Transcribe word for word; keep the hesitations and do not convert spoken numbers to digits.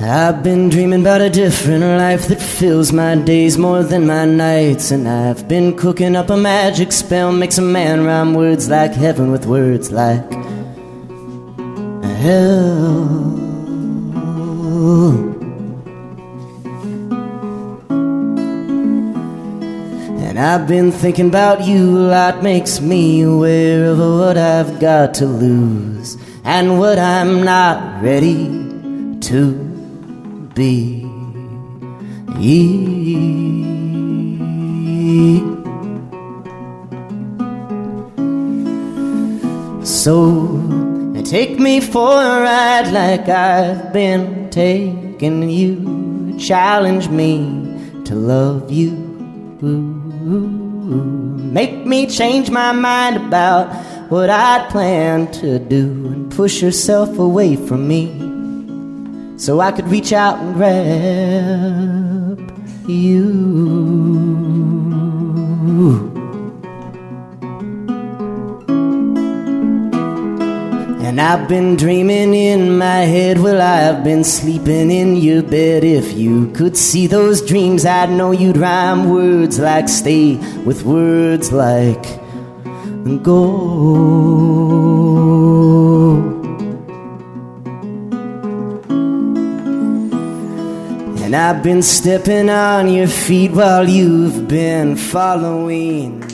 I've been dreaming about a different life that fills my days more than my nights. And I've been cooking up a magic spell, makes a man rhyme words like heaven with words like hell. And I've been thinking about you a lot, makes me aware of what I've got to lose and what I'm not ready to be. So take me for a ride like I've been taking you. Challenge me to love you. Make me change my mind about what I'd planned to do, and push yourself away from me so I could reach out and grab you. And I've been dreaming in my head, well, I've been sleeping in your bed. If you could see those dreams, I'd know you'd rhyme words like stay with words like go. And I've been stepping on your feet while you've been following